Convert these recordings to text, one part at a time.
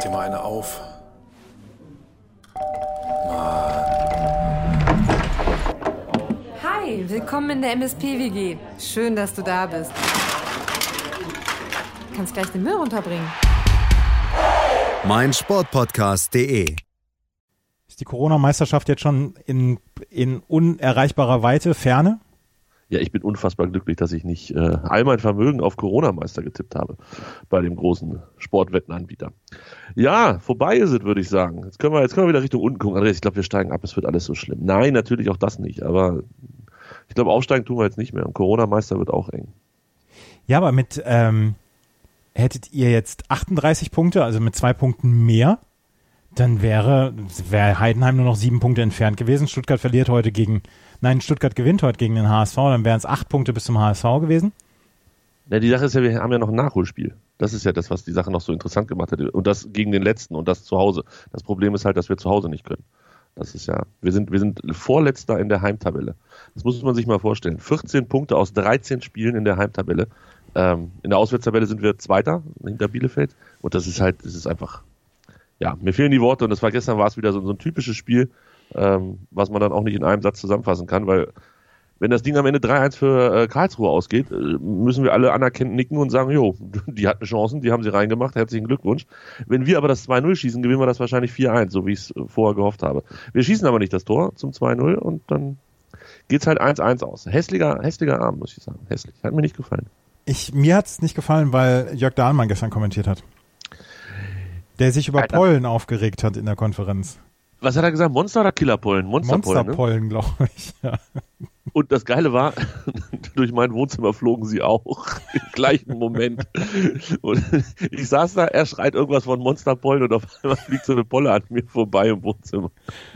dir mal eine auf. Hi, willkommen in der MSP-WG. Schön, dass du da bist. Du kannst gleich den Müll runterbringen. meinsportpodcast.de. Ist die Corona-Meisterschaft jetzt schon in unerreichbarer Weite, Ferne? Ja, ich bin unfassbar glücklich, dass ich nicht all mein Vermögen auf Corona-Meister getippt habe bei dem großen Sportwettenanbieter. Ja, vorbei ist es, würde ich sagen. Jetzt können wir wieder Richtung unten gucken. Andreas, ich glaube, wir steigen ab, es wird alles so schlimm. Nein, natürlich auch das nicht, aber ich glaube, aufsteigen tun wir jetzt nicht mehr. Und Corona-Meister wird auch eng. Ja, aber hättet ihr jetzt 38 Punkte, also mit 2 Punkten mehr, dann wäre Heidenheim nur noch 7 Punkte entfernt gewesen. Stuttgart gewinnt heute gegen den HSV, dann wären es 8 Punkte bis zum HSV gewesen. Ja, die Sache ist ja, wir haben ja noch ein Nachholspiel. Das ist ja das, was die Sache noch so interessant gemacht hat. Und das gegen den Letzten und das zu Hause. Das Problem ist halt, dass wir zu Hause nicht können. Das ist ja, wir sind Vorletzter in der Heimtabelle. Das muss man sich mal vorstellen. 14 Punkte aus 13 Spielen in der Heimtabelle. In der Auswärtstabelle sind wir Zweiter hinter Bielefeld. Und das ist einfach, ja, mir fehlen die Worte. Und gestern war es wieder so ein typisches Spiel, was man dann auch nicht in einem Satz zusammenfassen kann, weil wenn das Ding am Ende 3-1 für Karlsruhe ausgeht, müssen wir alle anerkennend nicken und sagen, jo, die hatten Chancen, die haben sie reingemacht, herzlichen Glückwunsch. Wenn wir aber das 2-0 schießen, gewinnen wir das wahrscheinlich 4-1, so wie ich es vorher gehofft habe. Wir schießen aber nicht das Tor zum 2-0 und dann geht's halt 1-1 aus. Hässlicher Abend, muss ich sagen. Hässlich. Hat mir nicht gefallen. Mir hat es nicht gefallen, weil Jörg Dahlmann gestern kommentiert hat. Der sich über Pollen aufgeregt hat in der Konferenz. Was hat er gesagt? Monster oder Killerpollen? Monsterpollen, ne? Glaube ich, ja. Und das Geile war, durch mein Wohnzimmer flogen sie auch im gleichen Moment. Und ich saß da, er schreit irgendwas von Monsterpollen und auf einmal fliegt so eine Polle an mir vorbei im Wohnzimmer.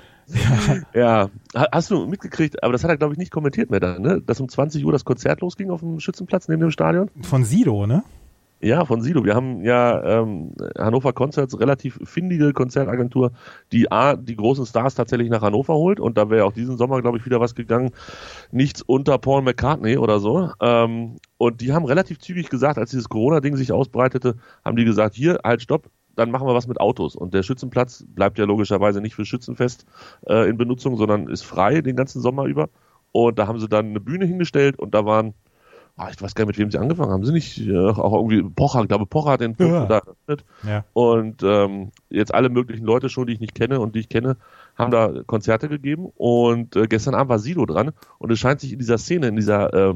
Ja, hast du mitgekriegt, aber das hat er, glaube ich, nicht kommentiert mehr dann, ne? Dass um 20 Uhr das Konzert losging auf dem Schützenplatz neben dem Stadion? Von Sido, ne? Ja, von Sido. Wir haben ja Hannover Concerts, relativ findige Konzertagentur, die die großen Stars tatsächlich nach Hannover holt. Und da wäre auch diesen Sommer, glaube ich, wieder was gegangen. Nichts unter Paul McCartney oder so. Und die haben relativ zügig gesagt, als dieses Corona-Ding sich ausbreitete, haben die gesagt, hier, halt, stopp, dann machen wir was mit Autos. Und der Schützenplatz bleibt ja logischerweise nicht für Schützenfest in Benutzung, sondern ist frei den ganzen Sommer über. Und da haben sie dann eine Bühne hingestellt und da waren, ich weiß gar nicht, mit wem sie angefangen haben. Sie nicht auch irgendwie Pocher, ich glaube, Pocher hat den Punkt da eröffnet. Ja. Und jetzt alle möglichen Leute schon, die ich nicht kenne und die ich kenne, haben da Konzerte gegeben. Und gestern Abend war Sido dran. Und es scheint sich in dieser Szene, in dieser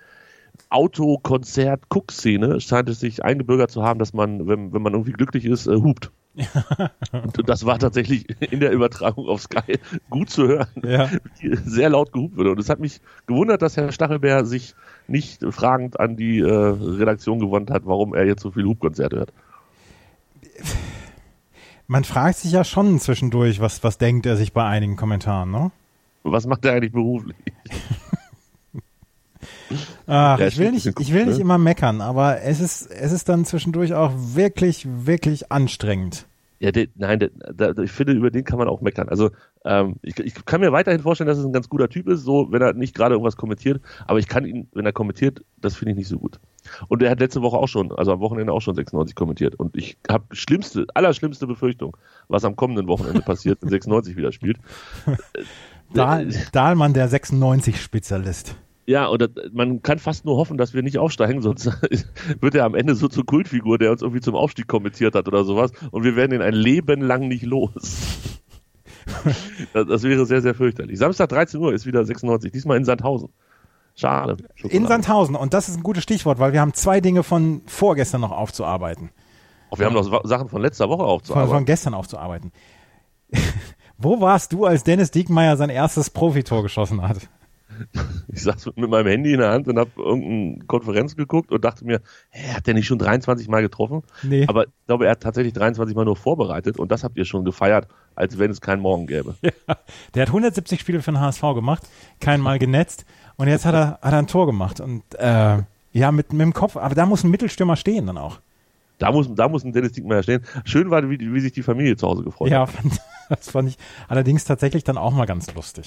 Autokonzert-Guck-Szene, scheint es sich eingebürgert zu haben, dass man, wenn man irgendwie glücklich ist, hupt. Und das war tatsächlich in der Übertragung auf Sky gut zu hören, wie sehr laut gehupt wurde. Und es hat mich gewundert, dass Herr Stachelbär sich nicht fragend an die Redaktion gewandt hat, warum er jetzt so viel Hupkonzerte hört. Man fragt sich ja schon zwischendurch, was denkt er sich bei einigen Kommentaren, ne? Was macht er eigentlich beruflich? Ich will nicht immer meckern, aber es ist dann zwischendurch auch wirklich, wirklich anstrengend. Ja, ich finde, über den kann man auch meckern. Also ich kann mir weiterhin vorstellen, dass es ein ganz guter Typ ist, so wenn er nicht gerade irgendwas kommentiert, aber ich kann ihn, wenn er kommentiert, das finde ich nicht so gut. Und er hat letzte Woche auch schon, also am Wochenende auch schon 96 kommentiert und ich habe allerschlimmste Befürchtung, was am kommenden Wochenende passiert, wenn 96 wieder spielt. Dahlmann, der 96-Spezialist. Ja, und man kann fast nur hoffen, dass wir nicht aufsteigen, sonst wird er am Ende so zur Kultfigur, der uns irgendwie zum Aufstieg kommentiert hat oder sowas und wir werden ihn ein Leben lang nicht los. Das wäre sehr, sehr fürchterlich. Samstag 13 Uhr ist wieder 96, diesmal in Sandhausen. Schade. In Sandhausen, und das ist ein gutes Stichwort, weil wir haben 2 Dinge von vorgestern noch aufzuarbeiten. Wir haben noch Sachen von letzter Woche aufzuarbeiten. Von gestern aufzuarbeiten. Wo warst du, als Dennis Diekmeyer sein erstes Profitor geschossen hat? Ich saß mit meinem Handy in der Hand und habe irgendeine Konferenz geguckt und dachte mir, hat der nicht schon 23 Mal getroffen? Nee. Aber ich glaube, er hat tatsächlich 23 Mal nur vorbereitet und das habt ihr schon gefeiert, als wenn es keinen Morgen gäbe. Ja, der hat 170 Spiele für den HSV gemacht, kein Mal genetzt und jetzt hat er ein Tor gemacht und mit dem Kopf, aber da muss ein Mittelstürmer stehen dann auch. Da muss ein Dennis Diekmeyer stehen. Schön war, wie sich die Familie zu Hause gefreut hat. Ja, das fand ich allerdings tatsächlich dann auch mal ganz lustig.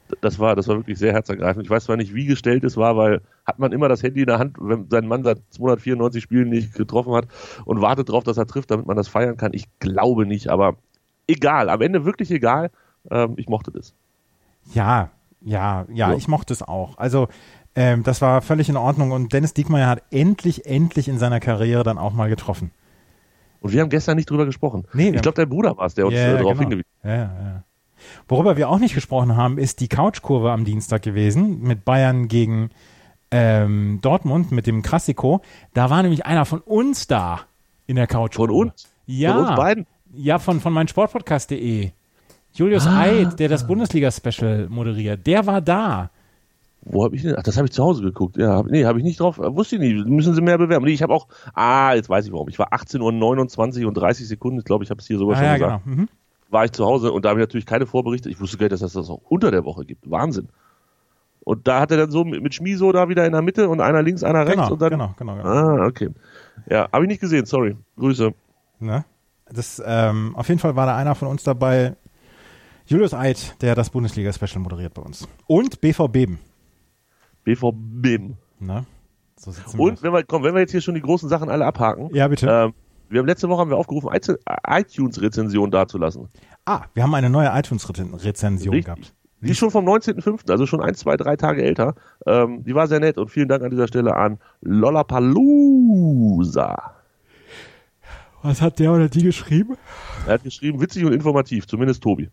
Das war wirklich sehr herzergreifend. Ich weiß zwar nicht, wie gestellt es war, weil hat man immer das Handy in der Hand, wenn sein Mann seit 294 Spielen nicht getroffen hat und wartet darauf, dass er trifft, damit man das feiern kann. Ich glaube nicht, aber egal. Am Ende wirklich egal. Ich mochte das. Ja, So. ich mochte es auch. Also das war völlig in Ordnung und Dennis Diekmeyer hat endlich in seiner Karriere dann auch mal getroffen. Und wir haben gestern nicht drüber gesprochen. Nee, ich glaube, dein Bruder war es, der uns darauf hingewiesen hat. Ja. Worüber wir auch nicht gesprochen haben, ist die Couchkurve am Dienstag gewesen mit Bayern gegen Dortmund mit dem Klassiko. Da war nämlich einer von uns da in der Couchkurve. Von uns? Ja. Von uns beiden? Ja, von meinsportpodcast.de. Julius Eid, der das Bundesliga-Special moderiert, der war da. Wo habe ich denn? Ach, das habe ich zu Hause geguckt. Ja, habe ich nicht drauf. Wusste ich nicht. Müssen Sie mehr bewerben. Nee, ich habe auch. jetzt weiß ich warum. Ich war 18:29 und 30 Sekunden. Ich glaube, ich habe es hier sogar schon gesagt. Genau. War ich zu Hause und da habe ich natürlich keine Vorberichte. Ich wusste gar nicht, dass das auch unter der Woche gibt. Wahnsinn. Und da hat er dann so mit Schmieso da wieder in der Mitte und einer links, einer rechts. Und dann, Genau. Okay. Ja, habe ich nicht gesehen. Sorry. Grüße. Ne? Das, auf jeden Fall war da einer von uns dabei. Julius Eid, der das Bundesliga-Special moderiert bei uns. Und BVB. BVB. Ne? So sitzen Und wenn wir jetzt hier schon die großen Sachen alle abhaken. Ja, bitte. Wir haben letzte Woche aufgerufen, iTunes-Rezension dazulassen. Wir haben eine neue iTunes-Rezension gehabt. Die ist schon vom 19.05., also schon 1, 2, 3 Tage älter. Die war sehr nett und vielen Dank an dieser Stelle an Lollapalooza. Was hat der oder die geschrieben? Er hat geschrieben, witzig und informativ, zumindest Tobi.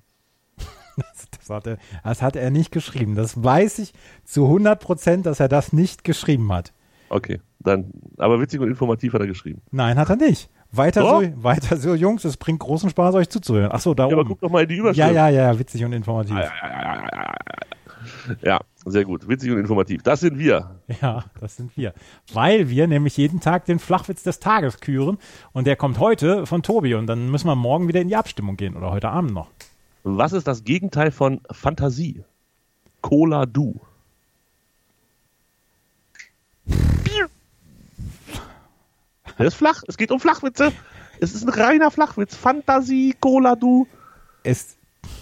Das hat er nicht geschrieben. Das weiß ich zu 100%, dass er das nicht geschrieben hat. Okay, dann, aber witzig und informativ hat er geschrieben. Nein, hat er nicht. Weiter so, Jungs, es bringt großen Spaß, euch zuzuhören. Achso, da oben. Aber guck doch mal in die Überschrift. Ja, witzig und informativ. Ja, sehr gut. Witzig und informativ. Das sind wir. Ja, das sind wir. Weil wir nämlich jeden Tag den Flachwitz des Tages küren und der kommt heute von Tobi und dann müssen wir morgen wieder in die Abstimmung gehen oder heute Abend noch. Was ist das Gegenteil von Fantasie? Cola Du. Der ist flach. Es geht um Flachwitze. Es ist ein reiner Flachwitz. Fantasie, Cola Du. Es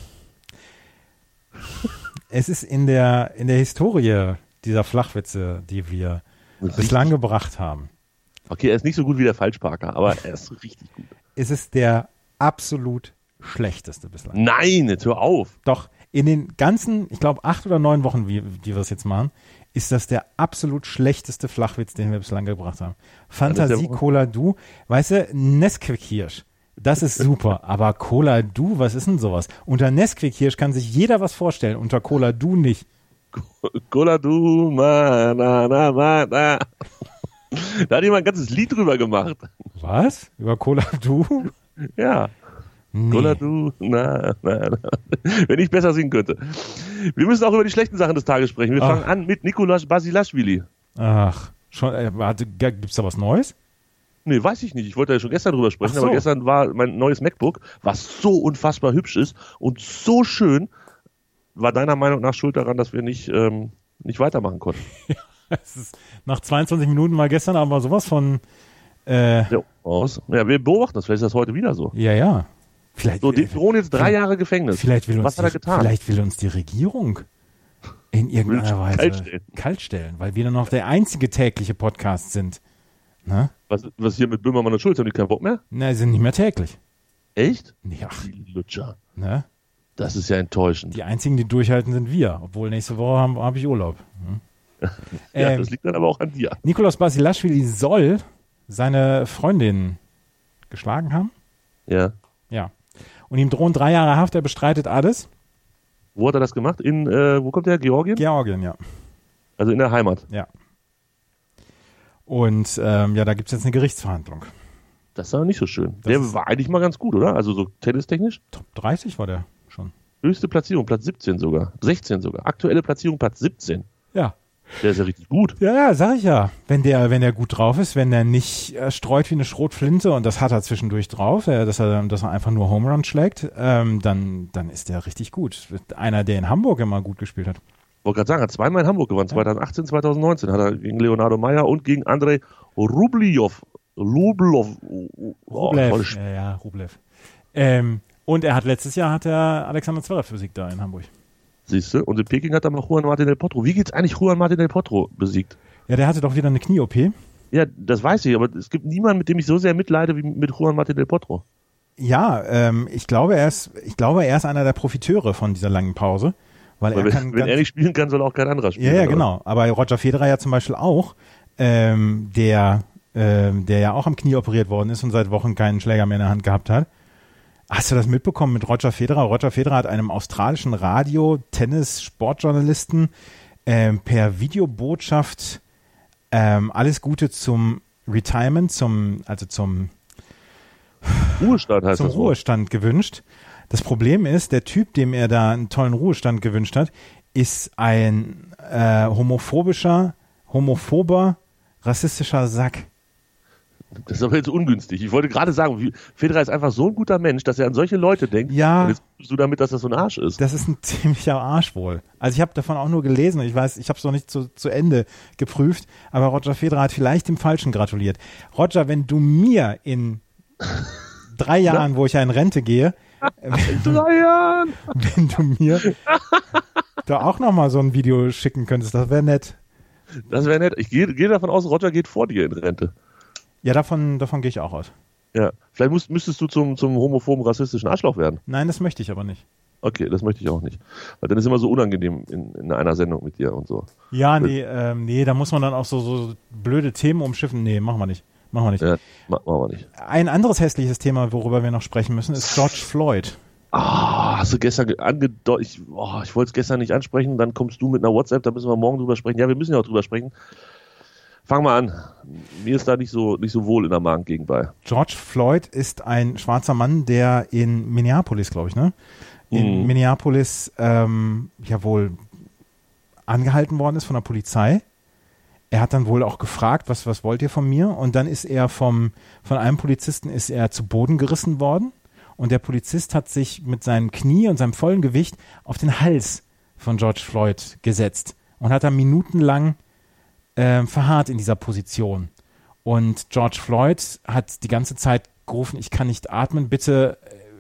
ist in der Historie dieser Flachwitze, die wir bislang gebracht haben. Okay, er ist nicht so gut wie der Falschparker, aber er ist richtig gut. Es ist der absolut schlechteste bislang. Nein, jetzt hör auf. Doch, in den ganzen, ich glaube 8 oder 9 Wochen, wie wir es jetzt machen, ist das der absolut schlechteste Flachwitz, den wir bislang gebracht haben. Fantasie, Cola Du, weißt du, Nesquik-Hirsch, das ist super, aber Cola Du, was ist denn sowas? Unter Nesquik-Hirsch kann sich jeder was vorstellen, unter Cola Du nicht. Cola Du, na. Da hat jemand ein ganzes Lied drüber gemacht. Was? Über Cola Du? Ja. Nee. Cola Du, na. Wenn ich besser singen könnte. Wir müssen auch über die schlechten Sachen des Tages sprechen. Wir fangen an mit Nikolaus Basilashvili. Ach, schon, gibt's da was Neues? Nee, weiß ich nicht. Ich wollte ja schon gestern drüber sprechen, aber gestern war mein neues MacBook, was so unfassbar hübsch ist und so schön, war deiner Meinung nach schuld daran, dass wir nicht weitermachen konnten. Ja, es ist nach 22 Minuten mal gestern aber sowas von Ja, wir beobachten das. Vielleicht ist das heute wieder so. Ja. Vielleicht, so, die drohen jetzt 3 Jahre Gefängnis. Was hat er getan? Vielleicht will uns die Regierung in irgendeiner Weise kaltstellen, weil wir dann noch der einzige tägliche Podcast sind. Ne? Was hier mit Böhmermann und Schulz, haben die keinen Bock mehr? Ne, sie sind nicht mehr täglich. Echt? Ja. Die Lutscher. Ne? Das ist ja enttäuschend. Die einzigen, die durchhalten, sind wir. Obwohl nächste Woche hab ich Urlaub. Ja, das liegt dann aber auch an dir. Nikolaus Basilashvili soll seine Freundin geschlagen haben. Ja. Ja. Und ihm drohen 3 Jahre Haft, er bestreitet alles. Wo hat er das gemacht? Wo kommt der? Georgien? Georgien, ja. Also in der Heimat. Ja. Und da gibt es jetzt eine Gerichtsverhandlung. Das ist aber nicht so schön. Der war eigentlich mal ganz gut, oder? Also so tennistechnisch? Top 30 war der schon. Höchste Platzierung, Platz 17 sogar. 16 sogar. Aktuelle Platzierung, Platz 17. Ja. Der ist ja richtig gut. Ja, sag ich ja. Wenn der gut drauf ist, wenn der nicht streut wie eine Schrotflinte, und das hat er zwischendurch drauf, dass er einfach nur Home Run schlägt, dann ist der richtig gut. Einer, der in Hamburg immer gut gespielt hat. Wollte gerade sagen, hat 2-mal in Hamburg gewonnen. 2018, 2019 hat er gegen Leonardo Meyer und gegen Andrei Rublev. Rublev. Und letztes Jahr hat er Alexander Zverev Physik da in Hamburg. Siehst du? Und in Peking hat er mal Juan Martín del Potro. Wie geht's eigentlich Juan Martín del Potro besiegt? Ja, der hatte doch wieder eine Knie-OP. Ja, das weiß ich, aber es gibt niemanden, mit dem ich so sehr mitleide wie mit Juan Martín del Potro. Ja, ich glaube, er ist einer der Profiteure von dieser langen Pause. Weil wenn er nicht spielen kann, soll auch kein anderer spielen. Ja, genau. Aber Roger Federer ja zum Beispiel auch, der ja auch am Knie operiert worden ist und seit Wochen keinen Schläger mehr in der Hand gehabt hat. Hast du das mitbekommen mit Roger Federer? Roger Federer hat einem australischen Radio-Tennis-Sportjournalisten per Videobotschaft alles Gute zum Retirement, zum Ruhestand heißt zum das Ruhestand gewünscht. Das Problem ist, der Typ, dem er da einen tollen Ruhestand gewünscht hat, ist ein homophober, rassistischer Sack. Das ist aber jetzt ungünstig. Ich wollte gerade sagen, Federer ist einfach so ein guter Mensch, dass er an solche Leute denkt. Ja. Und jetzt tust du damit, dass das so ein Arsch ist. Das ist ein ziemlicher Arsch wohl. Also ich habe davon auch nur gelesen und ich weiß, ich habe es noch nicht zu Ende geprüft, aber Roger Federer hat vielleicht dem Falschen gratuliert. Roger, wenn du mir in 3 Jahren, wo ich ja in Rente gehe, wenn du mir da auch nochmal so ein Video schicken könntest, das wäre nett. Das wäre nett. Ich gehe davon aus, Roger geht vor dir in Rente. Ja, davon gehe ich auch aus. Ja, vielleicht müsstest du zum homophoben, rassistischen Arschloch werden. Nein, das möchte ich aber nicht. Okay, das möchte ich auch nicht. Weil dann ist es immer so unangenehm in einer Sendung mit dir und so. Ja, nee, da muss man dann auch so blöde Themen umschiffen. Nee, machen wir nicht. Ja, machen wir nicht. Ein anderes hässliches Thema, worüber wir noch sprechen müssen, ist George Floyd. Hast du gestern angedeutet, ich wollte es gestern nicht ansprechen, dann kommst du mit einer WhatsApp, da müssen wir morgen drüber sprechen. Ja, wir müssen ja auch drüber sprechen. Fang mal an. Mir ist da nicht so wohl in der Magengegend bei. George Floyd ist ein schwarzer Mann, der in Minneapolis, glaube ich, ne? In Minneapolis wohl angehalten worden ist von der Polizei. Er hat dann wohl auch gefragt, was wollt ihr von mir? Und dann ist er von einem Polizisten ist er zu Boden gerissen worden. Und der Polizist hat sich mit seinem Knie und seinem vollen Gewicht auf den Hals von George Floyd gesetzt und hat da minutenlang verharrt in dieser Position. Und George Floyd hat die ganze Zeit gerufen, ich kann nicht atmen, bitte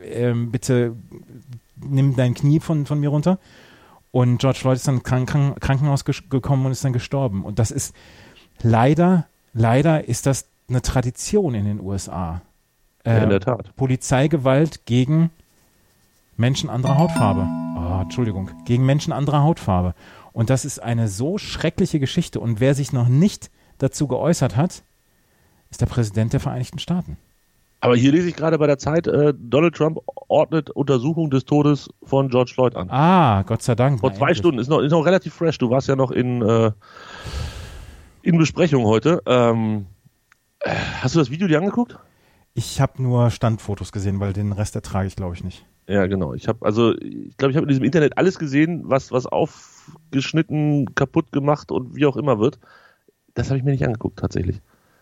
nimm dein Knie von mir runter. Und George Floyd ist dann Krankenhaus gekommen und ist dann gestorben. Und das ist leider ist das eine Tradition in den USA. In der Tat. Polizeigewalt gegen Menschen anderer Hautfarbe. Gegen Menschen anderer Hautfarbe. Und das ist eine so schreckliche Geschichte. Und wer sich noch nicht dazu geäußert hat, ist der Präsident der Vereinigten Staaten. Aber hier lese ich gerade bei der Zeit, Donald Trump ordnet Untersuchung des Todes von George Floyd an. Gott sei Dank. Vor 2 Stunden. Ist noch relativ fresh. Du warst ja noch in Besprechung heute. Hast du das Video dir angeguckt? Ich habe nur Standfotos gesehen, weil den Rest ertrage ich, glaube ich, nicht. Ja, genau. Ich glaube, ich habe in diesem Internet alles gesehen, was aufgeschnitten, kaputt gemacht und wie auch immer wird. Das habe ich mir nicht angeguckt, tatsächlich.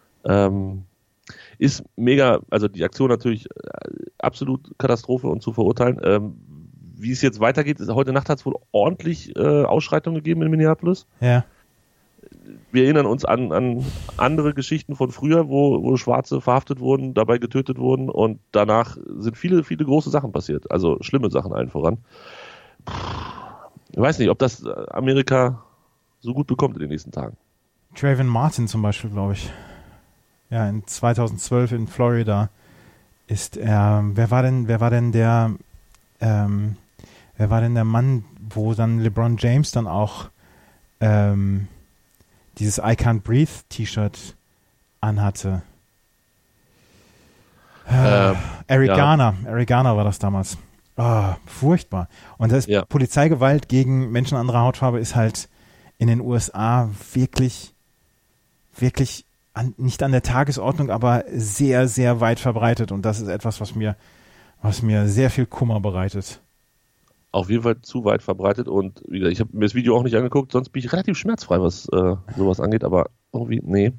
Ist mega, also die Aktion natürlich absolut Katastrophe und zu verurteilen. Wie es jetzt weitergeht, heute Nacht hat es wohl ordentlich Ausschreitungen gegeben in Minneapolis. Ja. Wir erinnern uns an andere Geschichten von früher, wo Schwarze verhaftet wurden, dabei getötet wurden und danach sind viele, viele große Sachen passiert. Also schlimme Sachen allen voran. Ich weiß nicht, ob das Amerika so gut bekommt in den nächsten Tagen. Trayvon Martin zum Beispiel, glaube ich. Ja, in 2012 in Florida ist er, wer war denn der Mann, wo dann LeBron James dann auch dieses I Can't Breathe T-Shirt anhatte? Eric Garner war das damals. Furchtbar. Und das Polizeigewalt gegen Menschen anderer Hautfarbe ist halt in den USA wirklich, wirklich nicht an der Tagesordnung, aber sehr, sehr weit verbreitet. Und das ist etwas, was mir sehr viel Kummer bereitet. Auf jeden Fall zu weit verbreitet. Und wie gesagt, ich habe mir das Video auch nicht angeguckt, sonst bin ich relativ schmerzfrei, was sowas angeht. Aber irgendwie, nee.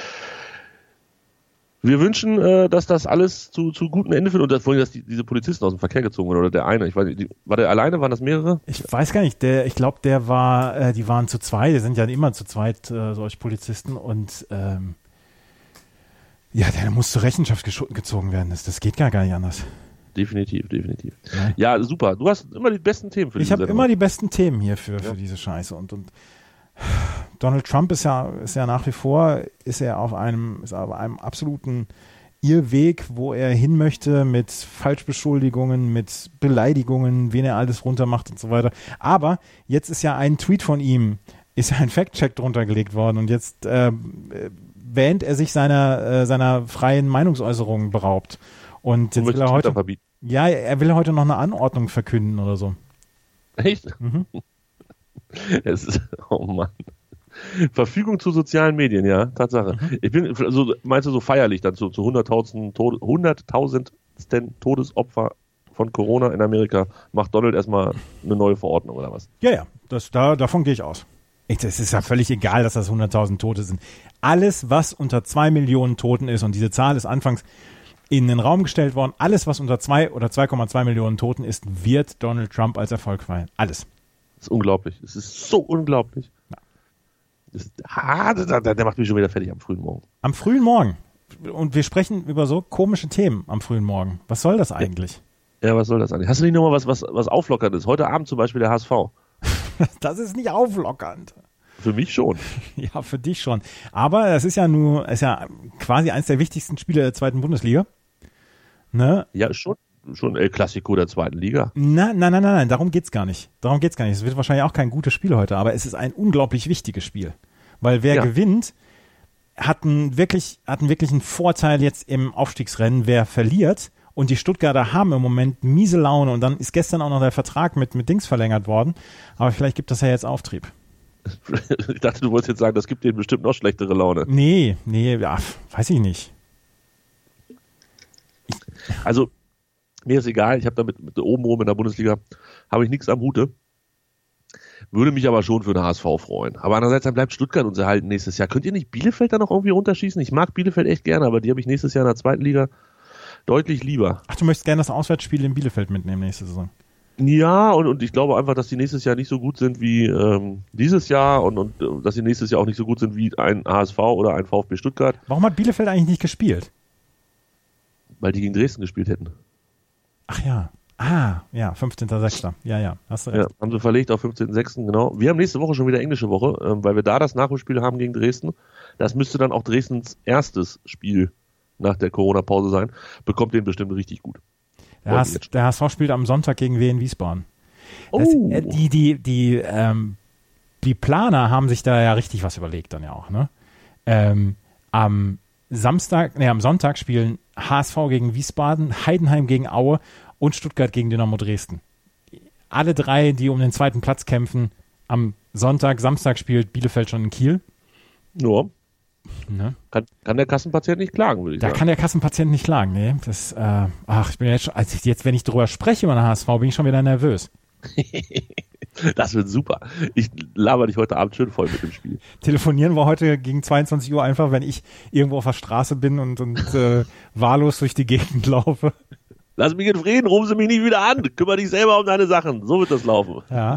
Wir wünschen, dass das alles zu gutem Ende führt und vorhin, dass diese Polizisten aus dem Verkehr gezogen wurden oder der eine. Ich weiß nicht, war der alleine? Waren das mehrere? Ich weiß gar nicht. Ich glaube, die waren zu zweit. Die sind ja immer zu zweit, solche Polizisten. Und der muss zur Rechenschaft gezogen werden. Das geht gar nicht anders. Definitiv. Ja, super. Du hast immer die besten Themen für diese Sendung. Ich habe immer die besten Themen hier für diese Scheiße. Und Donald Trump ist ja nach wie vor, ist auf einem absoluten Irrweg, wo er hin möchte mit Falschbeschuldigungen, mit Beleidigungen, wen er alles runtermacht und so weiter. Aber jetzt ist ja ein Tweet von ihm, ist ja ein Fact-Check drunter gelegt worden und jetzt während er sich seiner freien Meinungsäucherung beraubt. Und jetzt will er heute verbieten. Ja, er will heute noch eine Anordnung verkünden oder so. Echt? Mhm. Oh Mann. Verfügung zu sozialen Medien, ja, Tatsache. Meinst du so feierlich dann zu 100.000 Todesopfer von Corona in Amerika macht Donald erstmal eine neue Verordnung oder was? Ja, davon gehe ich aus. Es ist ja völlig egal, dass das 100.000 Tote sind. Alles, was unter 2 Millionen Toten ist, und diese Zahl ist anfangs in den Raum gestellt worden, alles, was unter 2 oder 2,2 Millionen Toten ist, wird Donald Trump als Erfolg feiern. Alles. Das ist unglaublich. Es ist so unglaublich. Ja. Der macht mich schon wieder fertig am frühen Morgen. Am frühen Morgen? Und wir sprechen über so komische Themen am frühen Morgen. Was soll das eigentlich? Ja, was soll das eigentlich? Hast du nicht nochmal was Auflockerndes? Heute Abend zum Beispiel der HSV. Das ist nicht auflockernd. Für mich schon. Ja, für dich schon. Aber es ist ja quasi eines der wichtigsten Spiele der zweiten Bundesliga. Ne? Ja, schon El Clasico der zweiten Liga. Nein, darum geht's gar nicht. Es wird wahrscheinlich auch kein gutes Spiel heute, aber es ist ein unglaublich wichtiges Spiel. Weil wer gewinnt, hat einen wirklichen Vorteil jetzt im Aufstiegsrennen. Wer verliert, und die Stuttgarter haben im Moment miese Laune, und dann ist gestern auch noch der Vertrag mit Dings verlängert worden, aber vielleicht gibt das ja jetzt Auftrieb. Ich dachte, du wolltest jetzt sagen, das gibt denen bestimmt noch schlechtere Laune. Nee, ja, weiß ich nicht. Also, mir ist egal, ich habe damit mit obenrum in der Bundesliga, habe ich nichts am Hute. Würde mich aber schon für den HSV freuen. Aber andererseits, dann bleibt Stuttgart uns erhalten nächstes Jahr. Könnt ihr nicht Bielefeld da noch irgendwie runterschießen? Ich mag Bielefeld echt gerne, aber die habe ich nächstes Jahr in der zweiten Liga deutlich lieber. Ach, du möchtest gerne das Auswärtsspiel in Bielefeld mitnehmen nächste Saison? Ja, und ich glaube einfach, dass die nächstes Jahr nicht so gut sind wie dieses Jahr und dass sie nächstes Jahr auch nicht so gut sind wie ein HSV oder ein VfB Stuttgart. Warum hat Bielefeld eigentlich nicht gespielt? Weil die gegen Dresden gespielt hätten. Ach ja. Ja, 15.06. Ja, hast du recht. Ja, haben sie verlegt auf 15.06. genau. Wir haben nächste Woche schon wieder englische Woche, weil wir da das Nachholspiel haben gegen Dresden. Das müsste dann auch Dresdens erstes Spiel nach der Corona-Pause sein. Bekommt den bestimmt richtig gut. Der HSV spielt am Sonntag gegen Wien Wiesbaden. Die Planer haben sich da ja richtig was überlegt dann ja auch, ne? Am Sonntag spielen HSV gegen Wiesbaden, Heidenheim gegen Aue und Stuttgart gegen Dynamo Dresden. Alle drei, die um den zweiten Platz kämpfen, am Samstag spielt Bielefeld schon in Kiel. Ja. Ne? Kann der Kassenpatient nicht klagen, würde ich sagen. Da kann der Kassenpatient nicht klagen, nee. Ich bin jetzt, wenn ich drüber spreche über den HSV, bin ich schon wieder nervös. Das wird super. Ich laber dich heute Abend schön voll mit dem Spiel. Telefonieren wir heute gegen 22 Uhr einfach, wenn ich irgendwo auf der Straße bin und wahllos durch die Gegend laufe. Lass mich in Frieden, rufen Sie mich nicht wieder an. Kümmere dich selber um deine Sachen. So wird das laufen. Ja.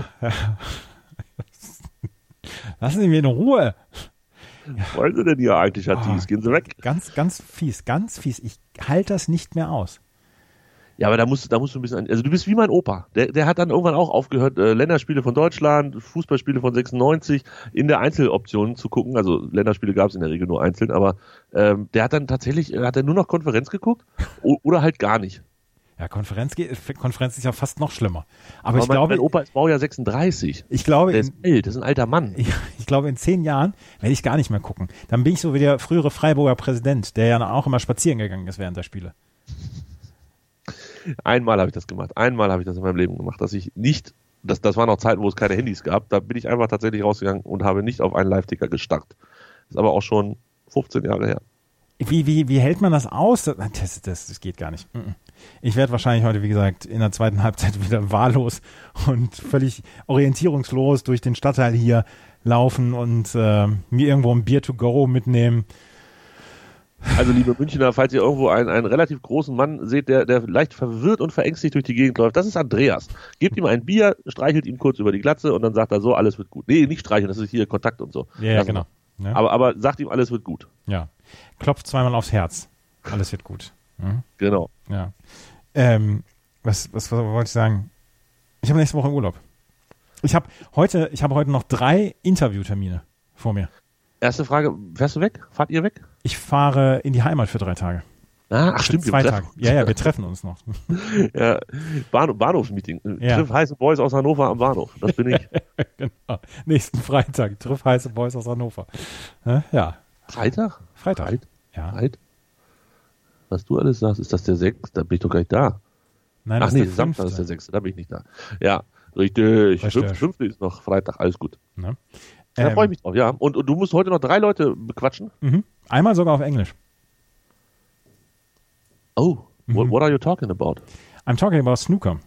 Lassen Sie mich in Ruhe. Was wollen Sie denn hier eigentlich, Schattis? Gehen Sie weg. Ganz fies. Ich halte das nicht mehr aus. Ja, aber da musst du ein bisschen, also du bist wie mein Opa. Der hat dann irgendwann auch aufgehört, Länderspiele von Deutschland, Fußballspiele von 96 in der Einzeloption zu gucken. Also Länderspiele gab es in der Regel nur einzeln, aber der hat dann tatsächlich, hat er nur noch Konferenz geguckt oder halt gar nicht. Ja, Konferenz ist ja fast noch schlimmer. Aber ich glaube, mein Opa ist Baujahr 36. Ich glaube, der ist alt, das ist ein alter Mann. Ich glaube, in 10 Jahren werde ich gar nicht mehr gucken. Dann bin ich so wie der frühere Freiburger Präsident, der ja auch immer spazieren gegangen ist während der Spiele. Einmal habe ich das gemacht. Einmal habe ich das in meinem Leben gemacht, dass ich nicht, das waren noch Zeiten, wo es keine Handys gab, da bin ich einfach tatsächlich rausgegangen und habe nicht auf einen Live-Ticker gestarrt. Das ist aber auch schon 15 Jahre her. Wie hält man das aus? Das geht gar nicht. Ich werde wahrscheinlich heute, wie gesagt, in der zweiten Halbzeit wieder wahllos und völlig orientierungslos durch den Stadtteil hier laufen und mir irgendwo ein Bier to go mitnehmen. Also liebe Münchner, falls ihr irgendwo einen relativ großen Mann seht, der leicht verwirrt und verängstigt durch die Gegend läuft, das ist Andreas. Gebt ihm ein Bier, streichelt ihm kurz über die Glatze und dann sagt er so, alles wird gut. Nee, nicht streicheln, das ist hier Kontakt und so. Ja, genau. Ja. Aber sagt ihm, alles wird gut. Ja. Klopft zweimal aufs Herz. Alles wird gut. Mhm. Genau. Ja. Was wollte ich sagen? Ich habe nächste Woche Urlaub. Ich habe heute noch 3 Interviewtermine vor mir. Erste Frage, fährst du weg? Fahrt ihr weg? Ich fahre in die Heimat für 3 Tage. Ach stimmt. 2 Tage. Ja, wir treffen uns noch. Ja, Bahnhofsmeeting. Ja. Triff heiße Boys aus Hannover am Bahnhof. Das bin ich. Genau. Nächsten Freitag. Triff heiße Boys aus Hannover. Ja. Freitag? Ja. Freitag? Was du alles sagst, ist das der 6. Da bin ich doch gar nicht da. Nein, Ach das nee, ist der Samstag 5. ist der 6. Da bin ich nicht da. Ja, richtig. Richtig. 5. ist noch Freitag, alles gut. Ne? Da freue ich mich drauf, ja. Und du musst heute noch 3 Leute bequatschen? Einmal sogar auf Englisch. Oh, what are you talking about? I'm talking about snooker.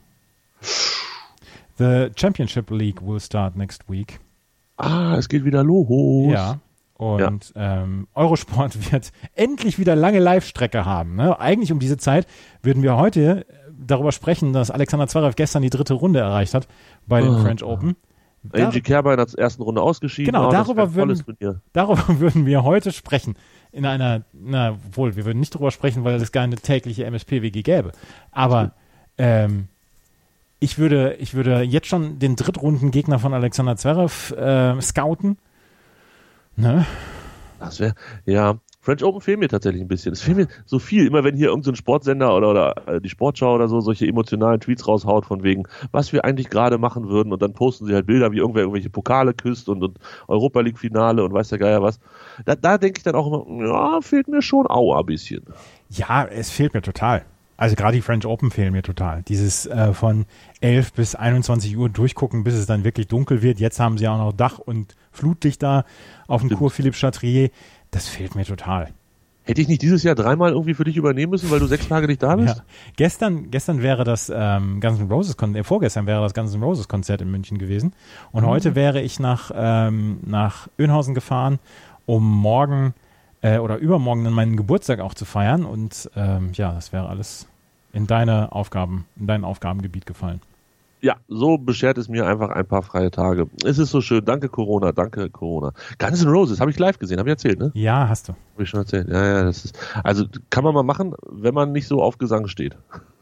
The Championship League will start next week. Es geht wieder los. Ja. Und Eurosport wird endlich wieder lange Live-Strecke haben. Ne? Eigentlich um diese Zeit würden wir heute darüber sprechen, dass Alexander Zverev gestern die 3. Runde erreicht hat bei den French Open. Angie Kerber in der ersten Runde ausgeschieden. Genau, darüber würden wir heute sprechen. Wir würden nicht darüber sprechen, weil es gar eine tägliche MSP-WG gäbe. Aber ich würde jetzt schon den Drittrundengegner von Alexander Zverev scouten. Ne? Das wäre, ja. French Open fehlen mir tatsächlich ein bisschen. Es fehlt mir so viel. Immer wenn hier irgendein Sportsender oder die Sportschau oder so solche emotionalen Tweets raushaut von wegen, was wir eigentlich gerade machen würden und dann posten sie halt Bilder, wie irgendwelche Pokale küsst und Europa League Finale und weiß der Geier was. Da denke ich dann auch immer, ja, fehlt mir schon ein bisschen. Ja, es fehlt mir total. Also gerade die French Open fehlen mir total. Dieses von 11 bis 21 Uhr durchgucken, bis es dann wirklich dunkel wird. Jetzt haben sie auch noch Dach- und Flutlicht da auf dem Cours Philippe Chatrier. Das fehlt mir total. Hätte ich nicht dieses Jahr 3-mal irgendwie für dich übernehmen müssen, weil du 6 Tage nicht da bist? Ja. Gestern wäre das Guns N' Roses Konzert, vorgestern wäre das Guns N' Roses Konzert in München gewesen. Und heute wäre ich nach Önhausen gefahren, um morgen oder übermorgen dann meinen Geburtstag auch zu feiern. Und das wäre alles in dein Aufgabengebiet gefallen. Ja, so beschert es mir einfach ein paar freie Tage. Es ist so schön. Danke Corona, danke Corona. Guns N' Roses, habe ich live gesehen, habe ich erzählt, ne? Ja, hast du. Habe ich schon erzählt. Ja, das ist, also kann man mal machen, wenn man nicht so auf Gesang steht.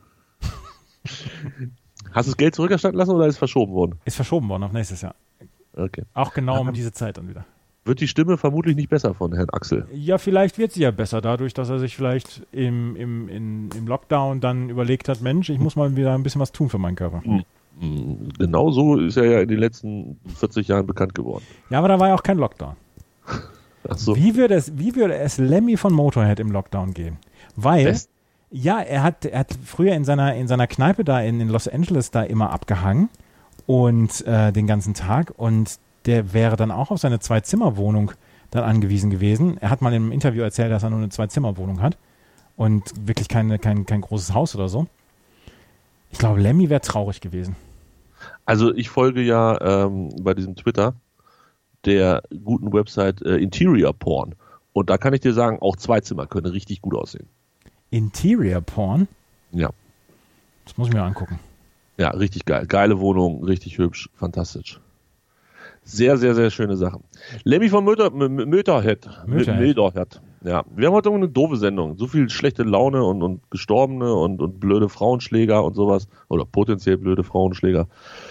Hast du das Geld zurückerstatten lassen oder ist verschoben worden? Ist verschoben worden auf nächstes Jahr. Okay. Auch genau um diese Zeit dann wieder. Wird die Stimme vermutlich nicht besser von Herrn Axel. Ja, vielleicht wird sie ja besser, dadurch, dass er sich vielleicht im Lockdown dann überlegt hat, Mensch, ich muss mal wieder ein bisschen was tun für meinen Körper. Genau so ist er ja in den letzten 40 Jahren bekannt geworden. Ja, aber da war ja auch kein Lockdown. Ach so. Wie würde es Lemmy von Motorhead im Lockdown gehen? Weil, er hat früher in seiner Kneipe da in Los Angeles da immer abgehangen und den ganzen Tag, und der wäre dann auch auf seine 2-Zimmer-Wohnung dann angewiesen gewesen. Er hat mal in einem Interview erzählt, dass er nur eine 2-Zimmer-Wohnung hat und wirklich kein großes Haus oder so. Ich glaube, Lemmy wäre traurig gewesen. Also ich folge ja bei diesem Twitter der guten Website Interior Porn. Und da kann ich dir sagen, auch 2 Zimmer können richtig gut aussehen. Interior Porn? Ja. Das muss ich mir angucken. Ja, richtig geil. Geile Wohnung, richtig hübsch, fantastisch. Sehr, sehr, sehr schöne Sachen. Lemmy von Motorhead. Ja, wir haben heute eine doofe Sendung. So viel schlechte Laune und Gestorbene und blöde Frauenschläger und sowas. Oder potenziell blöde Frauenschläger.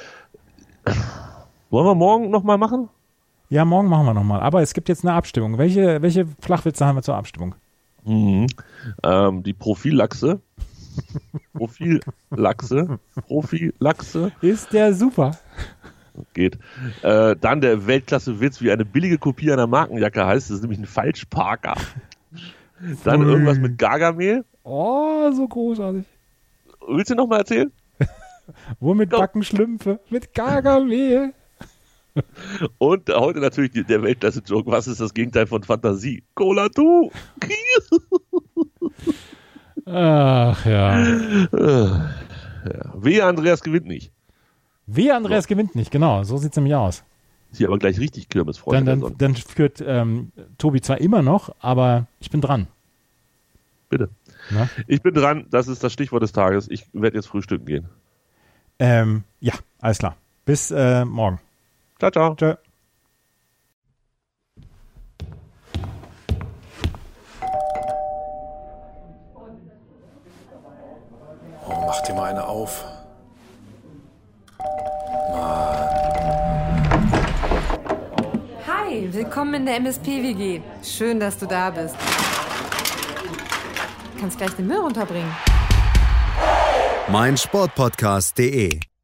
Wollen wir morgen nochmal machen? Ja, morgen machen wir nochmal. Aber es gibt jetzt eine Abstimmung. Welche Flachwitze haben wir zur Abstimmung? Die Profillachse. Profillachse. Ist der super. Geht. Dann der Weltklasse-Witz, wie eine billige Kopie einer Markenjacke heißt. Das ist nämlich ein Falschparker. Dann irgendwas mit Gargamel. Oh, so großartig. Willst du noch mal erzählen? Womit backen Schlümpfe? Mit Gargamel. Und heute natürlich der Weltklasse-Joke. Was ist das Gegenteil von Fantasie? Cola du. Ach ja. Wehe, Andreas gewinnt nicht. Wehe, Andreas gewinnt nicht, genau. So sieht es nämlich aus. Ist hier aber gleich richtig Kirmesfreunde. Dann führt Tobi zwar immer noch, aber ich bin dran. Bitte. Na? Ich bin dran, das ist das Stichwort des Tages. Ich werde jetzt frühstücken gehen. Ja, alles klar. Bis morgen. Ciao, ciao. Tschö. eine auf. Hi, willkommen in der MSP-WG. Schön, dass du da bist. Kannst gleich den Müll runterbringen. meinsportpodcast.de